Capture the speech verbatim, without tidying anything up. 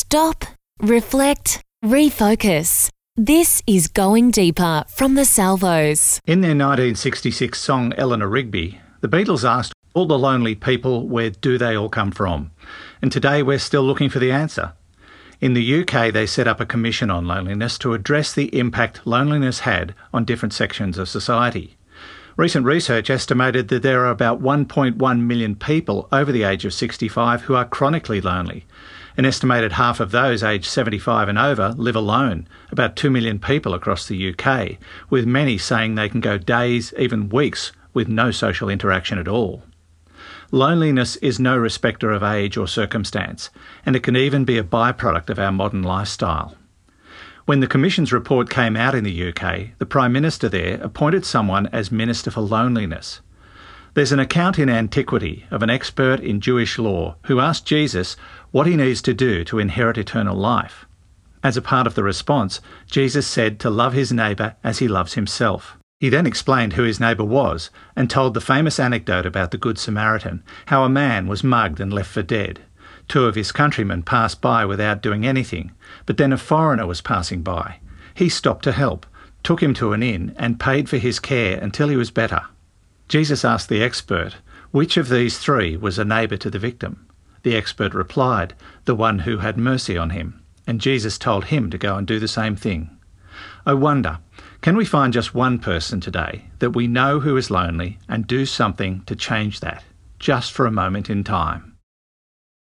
Stop, reflect, refocus. This is Going Deeper from the Salvos. In their nineteen sixty-six song Eleanor Rigby, the Beatles asked all the lonely people, where do they all come from? And today we're still looking for the answer. In the U K, they set up a commission on loneliness to address the impact loneliness had on different sections of society. Recent research estimated that there are about one point one million people over the age of sixty-five who are chronically lonely. An estimated half of those aged seventy-five and over live alone, about two million people across the U K, with many saying they can go days, even weeks, with no social interaction at all. Loneliness is no respecter of age or circumstance, and it can even be a byproduct of our modern lifestyle. When the Commission's report came out in the U K, the Prime Minister there appointed someone as Minister for Loneliness. There's an account in antiquity of an expert in Jewish law who asked Jesus what he needs to do to inherit eternal life. As a part of the response, Jesus said to love his neighbour as he loves himself. He then explained who his neighbour was and told the famous anecdote about the Good Samaritan, how a man was mugged and left for dead. Two of his countrymen passed by without doing anything, but then a foreigner was passing by. He stopped to help, took him to an inn and paid for his care until he was better. Jesus asked the expert, which of these three was a neighbour to the victim? The expert replied, the one who had mercy on him, and Jesus told him to go and do the same thing. I wonder, can we find just one person today that we know who is lonely and do something to change that, just for a moment in time?